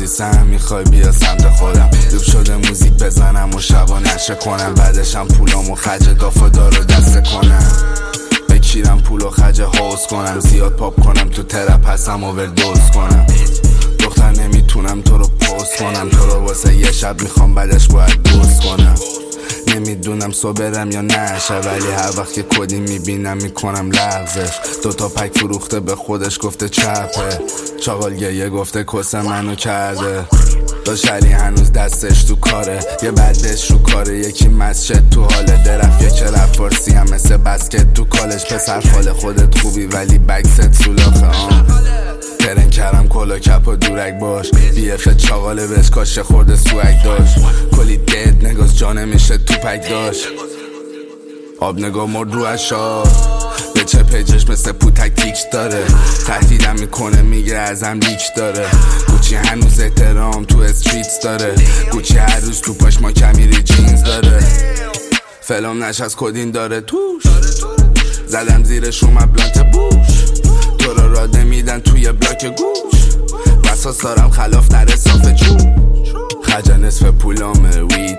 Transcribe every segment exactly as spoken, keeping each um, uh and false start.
سهم میخوای بیا سمت خودم، دوب شده موزیک بزنم و شبا نشه کنم، بعدشم پولامو خرج دافا رو دسته کنم، بکیرم پول و خرج حوض کنم، زیاد پاپ کنم تو ترپ هستم اووردوز کنم، دختر نمیتونم تو رو پوست کنم، تو رو واسه یه شب میخوام بعدش باید دوست کنم، نمیدونم صبرم یا نشه ولی هر وقت که کدی میبینم میکنم لغزش، دوتا پک فروخته به خودش گفته چپه، چاقال گیه گفته کس منو کرده، داشری هنوز دستش تو کاره، یه بعدش رو کاره، یکی مسجد تو حال درف، یکی رفت فارسی هم مثل بسکت تو کالش، پسر خال خودت خوبی ولی بکست سولاخه آم ترن کردم کلا کپ و دورک باش، بی اف چاقاله بهش کاشه خورده سوک داشت، کلی دید نگاز جانه میشه تو پک داشت، آب نگاه مرد رو اشار به چه پیجش مثل پوتک تیکش داره، تهدیدم میکنه میگه ازم لیک داره، گوچی هنوز احترام تو استریتس داره، گوچی هر روز تو پاش ما کمیری جینز داره، فلام نش از کدین داره توش، زدم زیرش اومد بلانت بوش، تو رو راده میدن توی بلاک گوش، وساس دارم خلاف نره صاف چون، خرج نصف پولامه وید،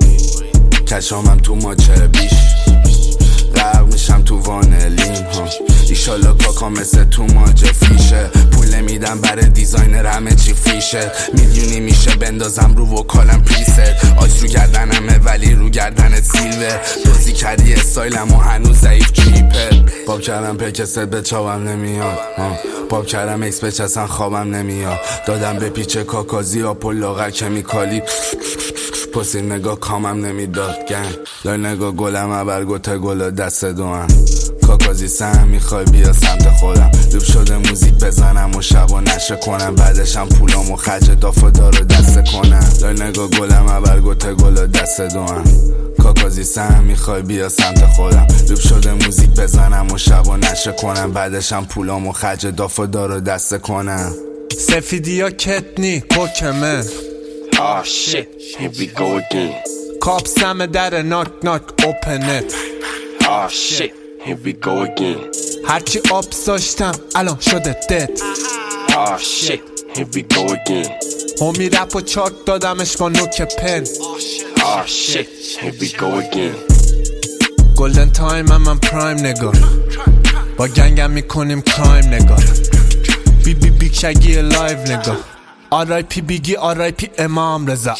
کشامم تو ماچه بیش، غرق میشم تو وانلین ها، ایشالا کاکا مثل تو ماجه فیشه، پول نمیدم برای دیزاینر همه چی فیشه، میلیونی میشه بندازم رو وکالم پریست، آج رو گردنمه ولی رو گردنت سیلوه، دوزی کردی استایلم و هنوز ضعیف جیپه، باب کردم پکست به چاوم نمیاد، باب کردم اکس بچ اصلا خوابم نمیاد، دادم به پیچه کاکازی آپل لاغر کمیکالی، پسی نگاه کامم نمیداد گن، لای نگاه گلم ابر گوته گل دست دوان، کاکازی سهم میخوای بیا سمت خودم، دوب شده موزیک بزنم و شبا نشه کنم، بعدشم پولامو خرج دافا رو دسته کنم، لای نگاه گلم ابر گوته گل دست دوان، کاکازی سهم میخوای بیا سمت خودم، دوب شده موزیک بزنم و شبا نشه کنم، بعدشم پولامو خرج دافا رو دسته کنم، سفیدی یا کتنی کوکمه Oh shit, here we go again. کاپسم در ناک ناک اوپنت Oh shit, here we go again. هرچی آب داشتم الان شده دد Oh shit, here we go again. همی رپ و چاک دادمش با نوک پن Oh shit, here we go again. گلدن تایم هم من پرایم نگاه، با گنگم میکنیم کرایم نگاه، بی بی بیگ شگی لایو نگاه، آر آی پی بیگی آر آی پی امام رضا،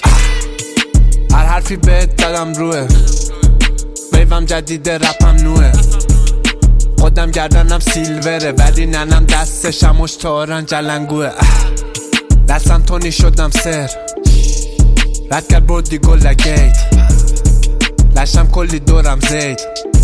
هر حرفی بهت دادم روه، ویوم جدیده رپم نوه، خودم گردنم سیلوره ولی ننم دستشم اشتارن جلنگوه، دستم تونی شدم سر، رد کرد بردی گل گیت، لشم کلی دورم زید،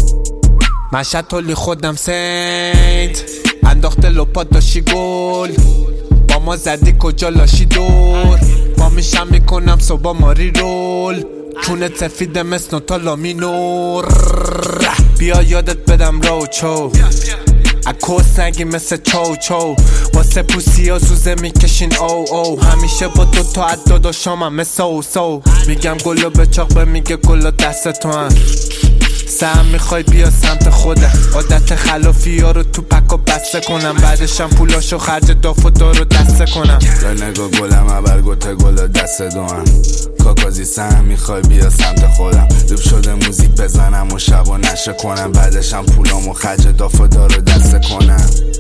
مشهد تولی خودم سینت، انداخته لپات داشی گل، با ما زدی کجا لاشی دور، با میشم میکنم صبح ماری رول، چونت سفیده مثل نوتا لامینور، بیا یادت بدم رو چو، اکوس نگی مثل چو چو، واسه پوسی ها زوزه میکشین او او، همیشه با دوتا عداد و شامم مثل او سو، میگم گلو به چاق به میگه گلو دست تو هم، سهم میخوای بیا سمت خودم، عادت خلافی ها رو تو پک و بسته کنم، بعدشم پولاشو خرج داف و دارو دسته کنم، لای نگاه گلم ابر گوته گل دست دوان، کاکازی سهم میخوای بیا سمت خودم، دوب شده موزیک بزنم و شبا نشه کنم، بعدشم پولامو خرج داف و دارو دسته کنم.